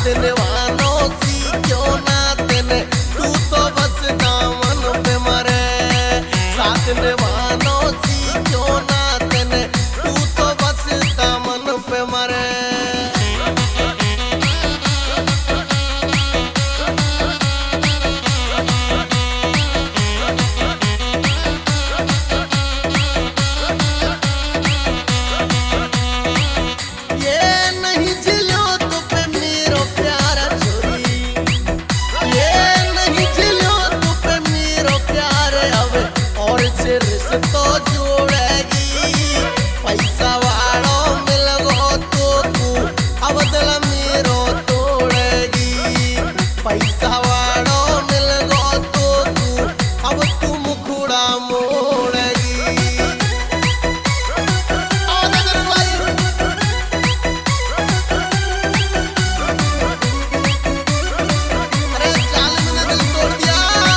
निभानो सीखो ना तेने, तू तो बस दामन पे मरे। साथ निभानो सीखो ना तेने, तू तो बस दामन पे मरे। तो जोड़ेगी पैसा वालों मिल गो तो तू अब दिल मेरो तोड़ेगी। पैसा वालों मिल गो तो तू अब तू मुखड़ा मोड़ेगी। अरे चाल मैंने दिल तोड़ दिया।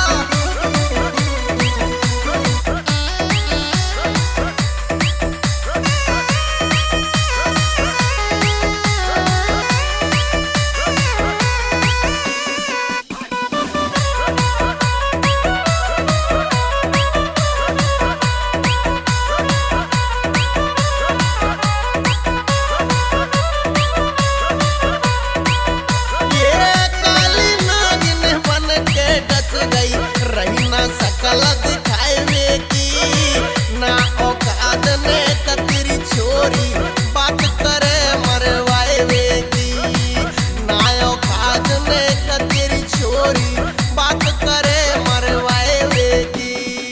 रही ना सकल दिखाए की ना औकात ने कतरी छोरी बात करे मरवाए की। ना औकात ने कतरी छोरी बात करे मरवाए की।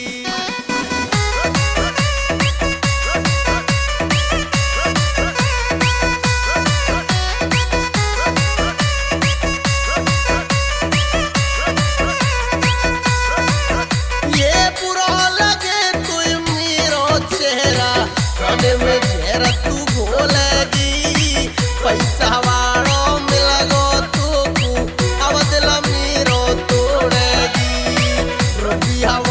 में झेर तू भोलेगी पैसा वालों मिल गो तू अब दिल मेरो तोड़ेगी। रुपया